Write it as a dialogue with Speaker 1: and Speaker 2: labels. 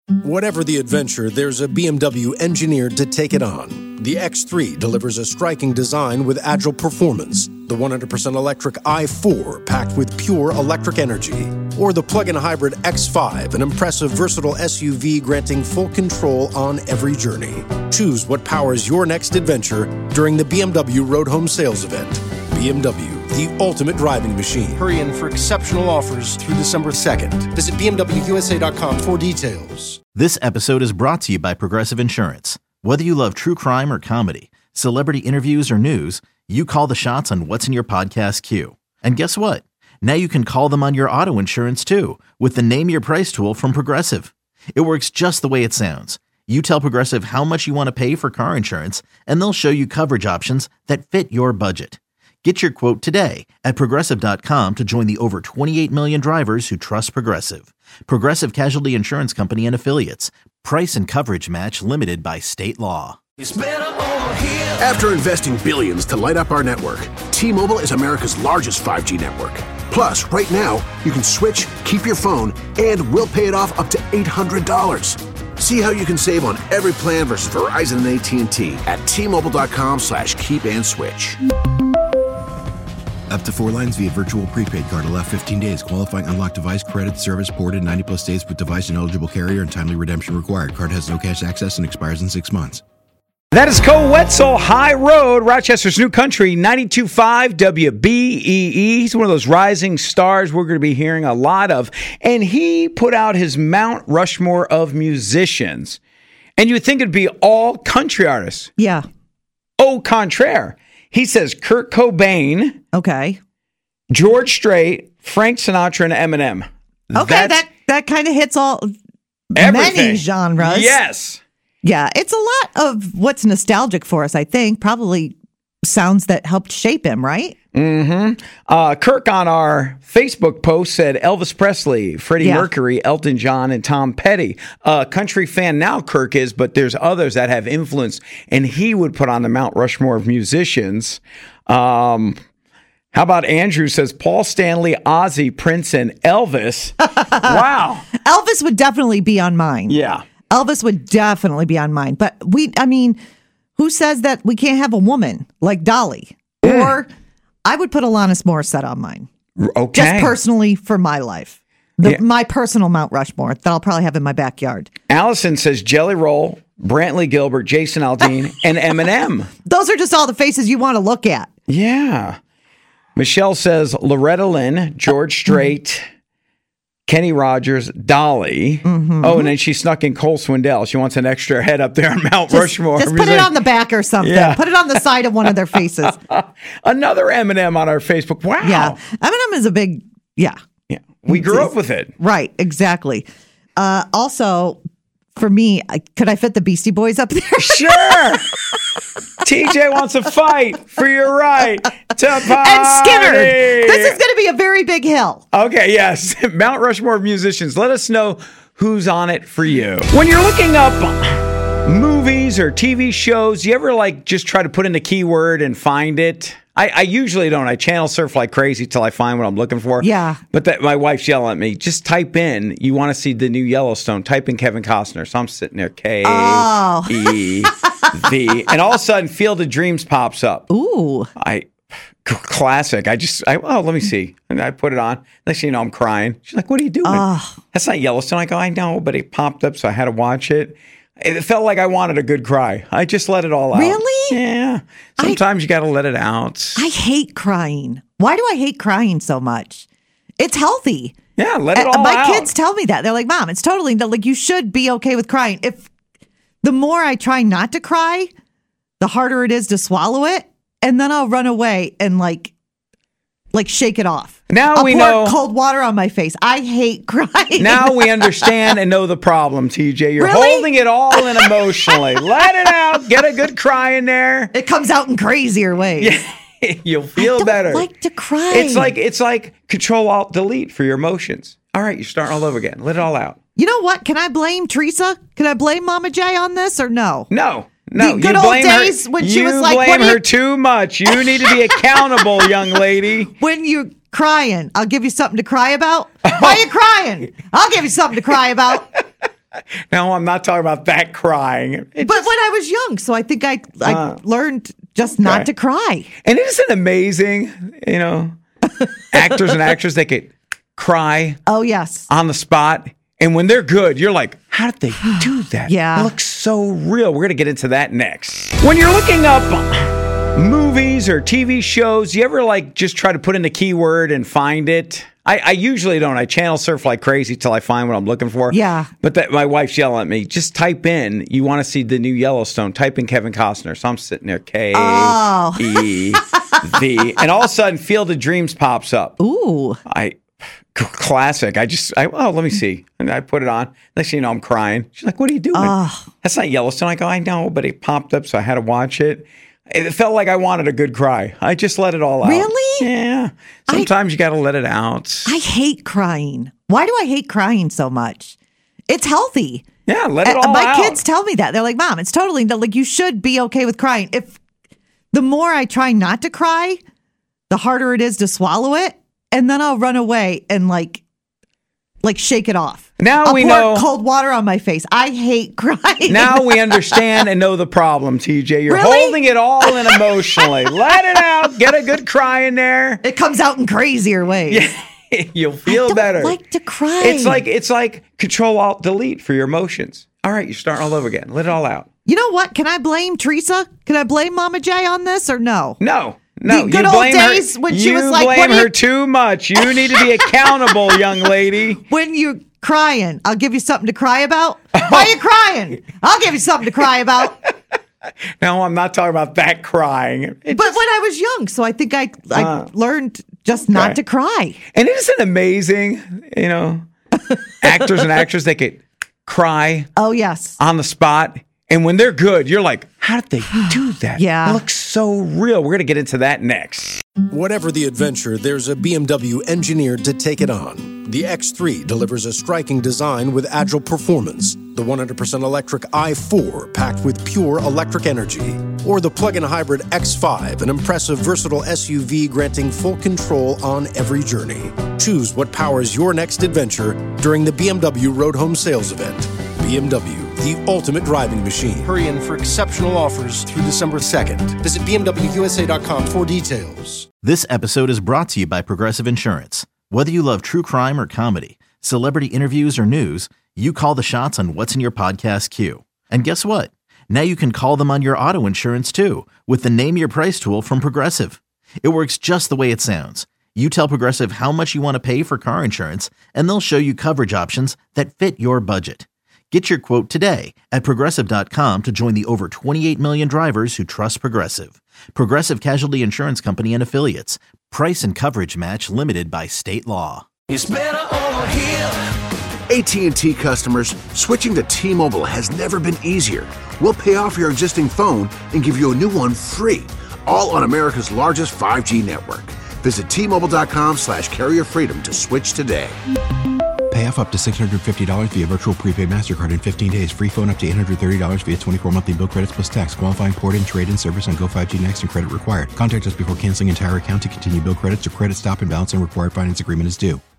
Speaker 1: Whatever the adventure, there's a BMW engineered to take it on. The X3 delivers a striking design with agile performance. The 100% electric i4 packed with pure electric energy. Or the plug-in hybrid X5, an impressive versatile SUV granting full control on every journey. Choose what powers your next adventure during the BMW Road Home Sales Event. BMW, the ultimate driving machine. Hurry in for exceptional offers through December 2nd. Visit BMWUSA.com for details.
Speaker 2: This episode is brought to you by Progressive Insurance. Whether you love true crime or comedy, celebrity interviews or news, you call the shots on what's in your podcast queue. And guess what? Now you can call them on your auto insurance too with the Name Your Price tool from Progressive. It works just the way it sounds. You tell Progressive how much you want to pay for car insurance, and they'll show you coverage options that fit your budget. Get your quote today at Progressive.com to join the over 28 million drivers who trust Progressive. Progressive Casualty Insurance Company and Affiliates. Price and coverage match limited by state law.
Speaker 3: After investing billions to light up our network, T-Mobile is America's largest 5G network. Plus, right now, you can switch, keep your phone, and we'll pay it off up to $800. See how you can save on every plan versus Verizon and AT&T at T-Mobile.com/keep-and-switch.
Speaker 4: Up to 4 lines via virtual prepaid card. Allow 15 days. Qualifying unlocked device credit service ported 90-plus days with device and eligible carrier and timely redemption required. Card has no cash access and expires in 6 months.
Speaker 5: That is Cole Wetzel, High Road, Rochester's New Country, 92.5 WBEE. He's one of those rising stars we're going to be hearing a lot of. And he put out his Mount Rushmore of musicians. And you would think it'd be all country artists.
Speaker 6: Yeah.
Speaker 5: Au contraire. He says Kurt Cobain,
Speaker 6: Okay.
Speaker 5: George Strait, Frank Sinatra, and Eminem.
Speaker 6: Okay, that kind of hits all
Speaker 5: everything.
Speaker 6: Many genres.
Speaker 5: Yes.
Speaker 6: Yeah, it's a lot of what's nostalgic for us, I think. Probably sounds that helped shape him, right?
Speaker 5: Mm-hmm. Kirk on our Facebook post said Elvis Presley, Freddie Mercury, Elton John, and Tom Petty. Country fan now, Kirk is, but there's others that have influence, and he would put on the Mount Rushmore of musicians. How about Andrew says Paul Stanley, Ozzy, Prince, and Elvis? Wow.
Speaker 6: Elvis would definitely be on mine.
Speaker 5: Yeah.
Speaker 6: Elvis would definitely be on mine. But who says that we can't have a woman like Dolly? Or I would put Alanis Morissette on mine.
Speaker 5: Okay.
Speaker 6: Just personally for my life. My personal Mount Rushmore that I'll probably have in my backyard.
Speaker 5: Allison says Jelly Roll, Brantley Gilbert, Jason Aldean, and Eminem.
Speaker 6: Those are just all the faces you want to look at.
Speaker 5: Yeah. Michelle says Loretta Lynn, George Strait, Kenny Rogers, Dolly. Mm-hmm. Oh, and then she snuck in Cole Swindell. She wants an extra head up there on Mount Rushmore.
Speaker 6: Just put it on the back or something.
Speaker 5: Yeah.
Speaker 6: Put it on the side of one of their faces.
Speaker 5: Another Eminem on our Facebook. Wow.
Speaker 6: Yeah. Eminem is a big,
Speaker 5: Yeah. We grew up with it.
Speaker 6: Right. Exactly. Also, for me, could I fit the Beastie Boys up there?
Speaker 5: Sure. TJ wants a fight for your right to party.
Speaker 6: And Skinner. This is going to be a very big hill.
Speaker 5: Okay, yes. Mount Rushmore of musicians. Let us know who's on it for you. When you're looking up movies or TV shows, you ever just try to put in a keyword and find it? I usually don't. I channel surf like crazy till I find what I'm looking for.
Speaker 6: Yeah.
Speaker 5: But my wife's yelling at me. Just type in, you want to see the new Yellowstone. Type in Kevin Costner. So I'm sitting there, K-E-V. And all of a sudden, Field of Dreams pops up.
Speaker 6: Ooh.
Speaker 5: Classic. Let me see. And I put it on. Next thing you know, I'm crying. She's like, what are you doing? That's not Yellowstone. I go, I know, but it popped up, so I had to watch it. It felt like I wanted a good cry. I just let it all out.
Speaker 6: Really?
Speaker 5: Yeah. Sometimes you got to let it out.
Speaker 6: I hate crying. Why do I hate crying so much? It's healthy.
Speaker 5: Yeah, let it all out.
Speaker 6: My kids tell me that. They're like, Mom, it's totally, you should be okay with crying. If the more I try not to cry, the harder it is to swallow it. And then I'll run away and shake it off.
Speaker 5: Now we know.
Speaker 6: Cold water on my face. I hate crying.
Speaker 5: Now we understand and know the problem, TJ. You're holding it all in emotionally. Let it out. Get a good cry in there.
Speaker 6: It comes out in crazier ways.
Speaker 5: Yeah. You'll feel better.
Speaker 6: I don't like to cry.
Speaker 5: It's like Control-Alt-Delete for your emotions. All right, you're starting all over again. Let it all out.
Speaker 6: You know what? Can I blame Teresa? Can I blame Mama J on this or no?
Speaker 5: No.
Speaker 6: The good old days when she was like,
Speaker 5: you blame her too much. You need to be accountable, young lady.
Speaker 6: When you're crying, I'll give you something to cry about. Why are you crying? I'll give you something to cry about.
Speaker 5: No, I'm not talking about that crying.
Speaker 6: But when I was young, so I think I learned just not to cry.
Speaker 5: And isn't it amazing, actors and actresses, they could cry
Speaker 6: Oh, yes.
Speaker 5: on the spot. And when they're good, you're like, how did they do that?
Speaker 6: Yeah.
Speaker 5: It looks so real. We're going to get into that next. When you're looking up movies or TV shows, you ever just try to put in the keyword and find it? I usually don't. I channel surf like crazy till I find what I'm looking for.
Speaker 6: Yeah.
Speaker 5: But my wife's yelling at me. Just type in, you want to see the new Yellowstone. Type in Kevin Costner. So I'm sitting there, K-E-V. And all of a sudden, Field of Dreams pops up.
Speaker 6: Ooh.
Speaker 5: Classic. Let me see. And I put it on. Next thing you know, I'm crying. She's like, what are you doing? That's not Yellowstone. I go, I know, but it popped up, so I had to watch it. It felt like I wanted a good cry. I just let it all out.
Speaker 6: Really?
Speaker 5: Yeah. Sometimes you got to let it out.
Speaker 6: I hate crying. Why do I hate crying so much? It's healthy.
Speaker 5: Yeah, let it all out.
Speaker 6: My kids tell me that. They're like, Mom, it's totally, you should be okay with crying. If the more I try not to cry, the harder it is to swallow it. And then I'll run away and shake it off.
Speaker 5: Now
Speaker 6: I'll
Speaker 5: we
Speaker 6: pour
Speaker 5: know
Speaker 6: cold water on my face. I hate crying.
Speaker 5: Now we understand and know the problem, TJ. You're
Speaker 6: Really?
Speaker 5: holding it all in emotionally. Let it out. Get a good cry in there.
Speaker 6: It comes out in crazier ways.
Speaker 5: Yeah, you'll feel
Speaker 6: I don't
Speaker 5: better.
Speaker 6: like to cry.
Speaker 5: It's like Control-Alt-Delete for your emotions. All right, you're starting all over again. Let it all out.
Speaker 6: You know what? Can I blame Teresa? Can I blame Mama J on this or no?
Speaker 5: No,
Speaker 6: The good old days when she was like,
Speaker 5: you blame her too much. You need to be accountable, young lady.
Speaker 6: When you're crying, I'll give you something to cry about. Why are you crying? I'll give you something to cry about.
Speaker 5: No, I'm not talking about that crying.
Speaker 6: But when I was young, so I think I learned just not to cry.
Speaker 5: And isn't it amazing, actors and actresses, they could cry
Speaker 6: Oh, yes.
Speaker 5: on the spot. And when they're good, you're like, how did they do that?
Speaker 6: Yeah.
Speaker 5: It looks so real. We're going to get into that next.
Speaker 1: Whatever the adventure, there's a BMW engineered to take it on. The X3 delivers a striking design with agile performance. The 100% electric i4 packed with pure electric energy. Or the plug-in hybrid X5, an impressive, versatile SUV granting full control on every journey. Choose what powers your next adventure during the BMW Road Home Sales Event. BMW, the ultimate driving machine. Hurry in for exceptional offers through December 2nd. Visit BMWUSA.com for details.
Speaker 2: This episode is brought to you by Progressive Insurance. Whether you love true crime or comedy, celebrity interviews or news, you call the shots on what's in your podcast queue. And guess what? Now you can call them on your auto insurance too with the Name Your Price tool from Progressive. It works just the way it sounds. You tell Progressive how much you want to pay for car insurance, and they'll show you coverage options that fit your budget. Get your quote today at Progressive.com to join the over 28 million drivers who trust Progressive. Progressive Casualty Insurance Company and Affiliates. Price and coverage match limited by state law.
Speaker 3: It's better over here. AT&T customers, switching to T-Mobile has never been easier. We'll pay off your existing phone and give you a new one free, all on America's largest 5G network. Visit T-Mobile.com/carrier freedom to switch today.
Speaker 4: Pay off up to $650 via virtual prepaid MasterCard in 15 days. Free phone up to $830 via 24 monthly bill credits plus tax. Qualifying port and trade-in service on Go 5G Next and credit required. Contact us before canceling entire account to continue bill credits or credit stop and balance and required finance agreement is due.